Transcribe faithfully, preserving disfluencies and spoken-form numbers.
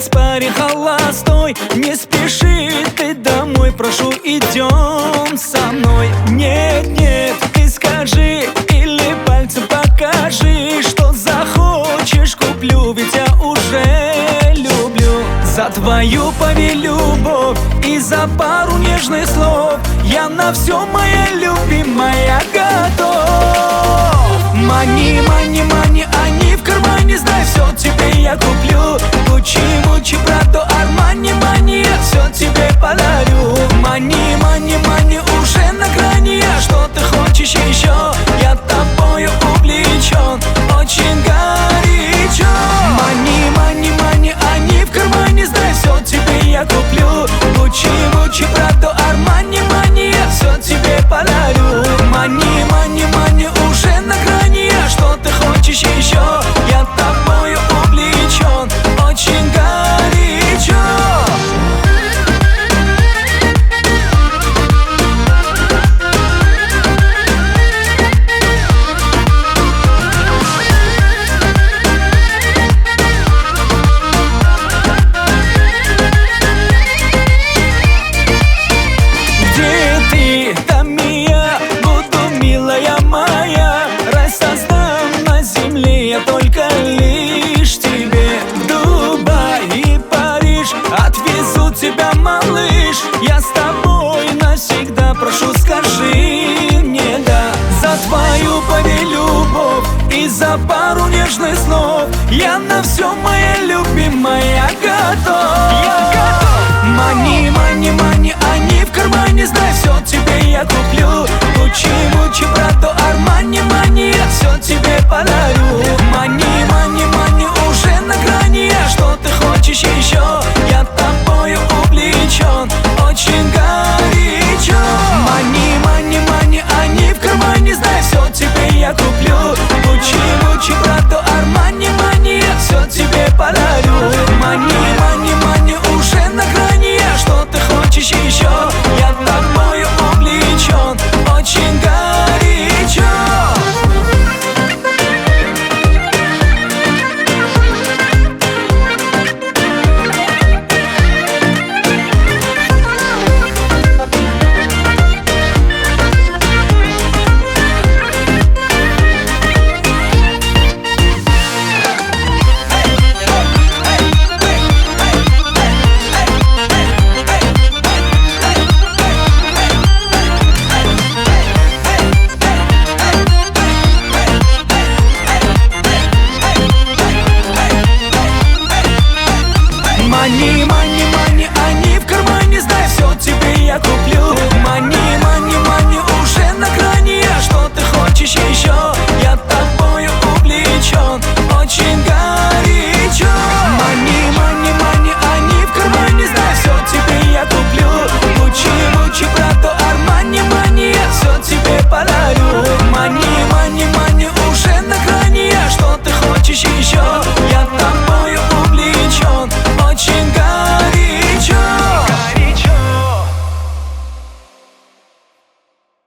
без пари холостой. Не спеши ты домой, прошу, идем со мной. Нет, нет, ты скажи или пальцем покажи, что захочешь, куплю, ведь я уже люблю. За твою повелюбовь и за пару нежных слов я на все, моя любимая, готов. Мани, мани, мани, они в кармане, знай, все тебе я куплю. Гуччи, Муччи, Прадо, Армани, мани, я все тебе подарю. Мани, мани, мани, уже на грани я. Что ты хочешь еще? Я тобою увлечен, очень горячо. Мани, мани, мани, они в кармане, знай, все тебе я куплю. Гуччи, Муччи, Прадо, Армани, мани, я все тебе подарю. Мани, мани, мани, уже на грани я. Что ты хочешь еще? Я тобою увлечен, очень горячо. Где ты? Там и я буду, милая моя. Рай создам на земле я только лишь тебе. В Дубай и Париж отвезу тебя, малыш. Я с тобой навсегда, прошу, скажи мне да. За твою повелюбовь и за пару нежных слов я на все, моя любимая, готов. Я готов. Мани, мани, мани, они в кармане, знай, все тебе я куплю. Гуччи, Муччи, Прадо,